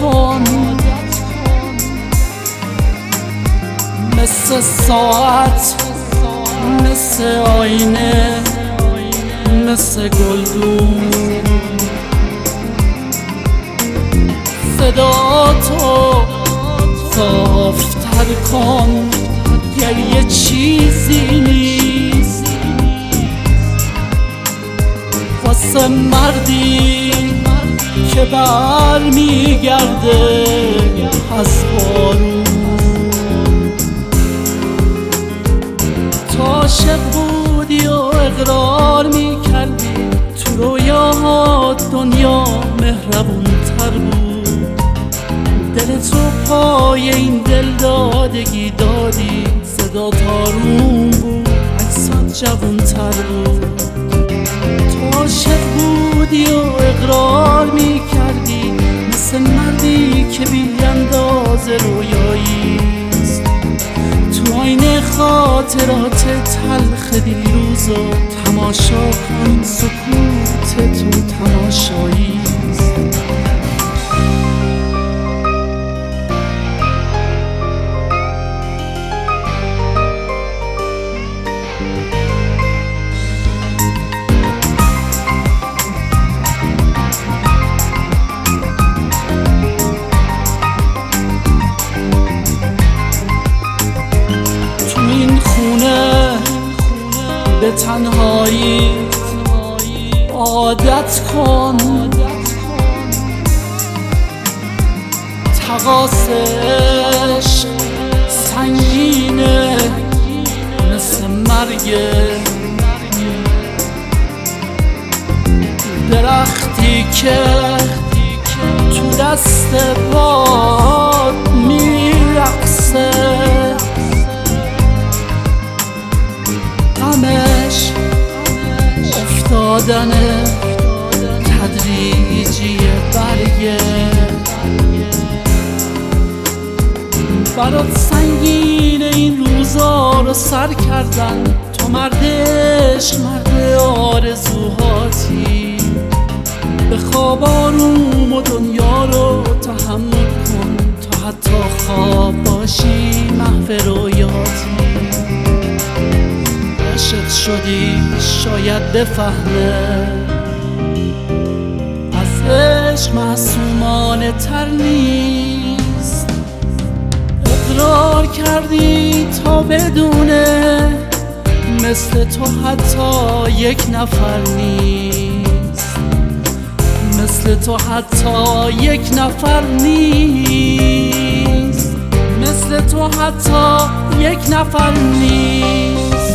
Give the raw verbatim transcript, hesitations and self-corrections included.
کن، مثل ساعت، مثل آینه، مثل گلدون. صدا تو صافتر کن، گریه چیزی نیست واسه مردی که بر میگرده از بارون. تو عاشق بودی و اقرار میکردی، تو رویاها دنیا مهربون تر بود. دل تو پای این دل دادگی دادی، صدا تارون بود، عکسات جوون تر بود. تو عاشق بودی و اقرار میکردی، مثل مردی که بی اندازه رویاییست. تو آینه خاطرات تلخ دیروزو تماشا کن، سکوت تو تماشاییست. به تنهایی عادت کن، تقاسش سنگینه مثل مرگه. درختی که تو دست باد میرقصه، غمش افتادن تدریجی برگه. برات سنگین این روزا رو سر کردن، تو مردش مرد آرزوهاتی. به خواب آروم و دنیا رو تحمل کن، تا حتی خواب باشی محو رویاتی. عاشق شدی شاید بفهمه، از عشق معصومانه تر نیست. اقرار کردی تا بدونه، مثل تو حتی یک نفر نیست. مثل تو حتی یک نفر نیست. مثل تو حتی یک نفر نیست.